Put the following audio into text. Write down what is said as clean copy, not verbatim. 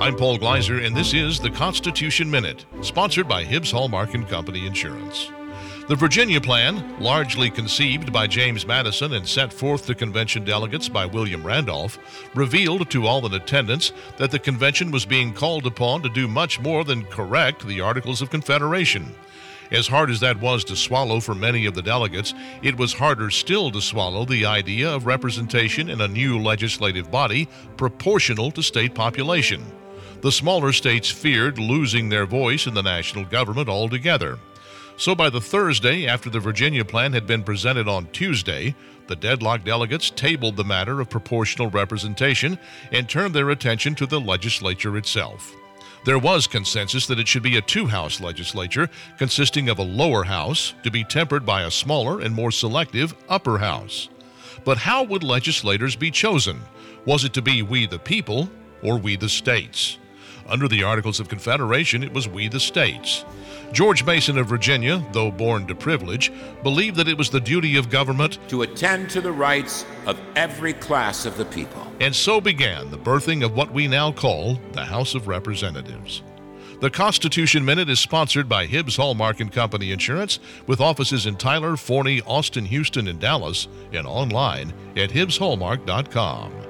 I'm Paul Gleiser, and this is the Constitution Minute, sponsored by Hibbs Hallmark & Company Insurance. The Virginia Plan, largely conceived by James Madison and set forth to convention delegates by William Randolph, revealed to all in attendance that the convention was being called upon to do much more than correct the Articles of Confederation. As hard as that was to swallow for many of the delegates, it was harder still to swallow the idea of representation in a new legislative body proportional to state population. The smaller states feared losing their voice in the national government altogether. So by the Thursday after the Virginia Plan had been presented on Tuesday, the deadlocked delegates tabled the matter of proportional representation and turned their attention to the legislature itself. There was consensus that it should be a two-house legislature consisting of a lower house to be tempered by a smaller and more selective upper house. But how would legislators be chosen? Was it to be we the people or we the states? Under the Articles of Confederation, it was we the states. George Mason of Virginia, though born to privilege, believed that it was the duty of government to attend to the rights of every class of the people. And so began the birthing of what we now call the House of Representatives. The Constitution Minute is sponsored by Hibbs Hallmark & Company Insurance, with offices in Tyler, Forney, Austin, Houston, and Dallas, and online at HibbsHallmark.com.